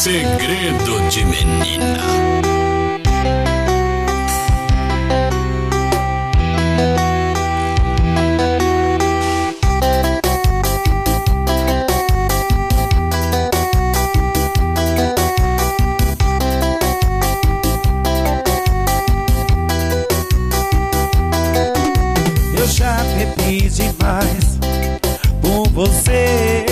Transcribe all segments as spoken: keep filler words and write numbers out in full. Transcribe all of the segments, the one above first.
Segredo de menina. Eu já bebi demais por você,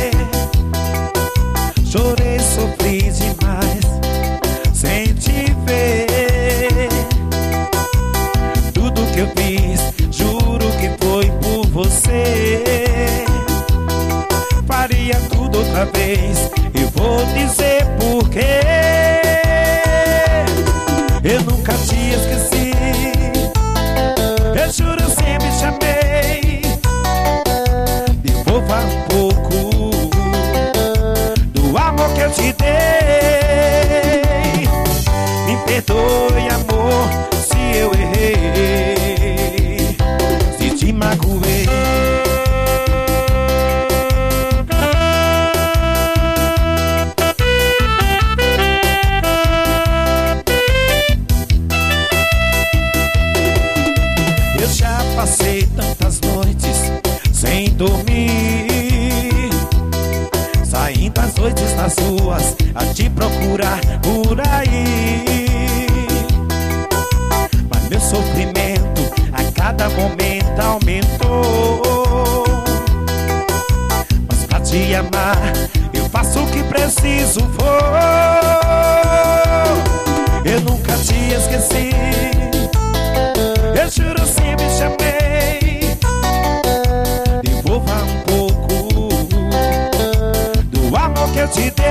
chorei, sofri demais sem te ver. Tudo que eu fiz, juro que foi por você. Faria tudo outra vez e vou dizer por quê. Eu nunca te esqueci, eu juro, eu sempre te amei. Devolva um pouco do amor que eu te dei. Me perdoe, amor, se eu errei, se te magoei. Eu já passei tantas noites sem dormir, saindo às noites nas ruas a te procurar por aí. Mas meu sofrimento a cada momento aumentou. Mas pra te amar eu faço o que preciso for. Eu nunca te esqueci, eu juro, sempre te amei. Devolva um pouco do amor que eu te dei.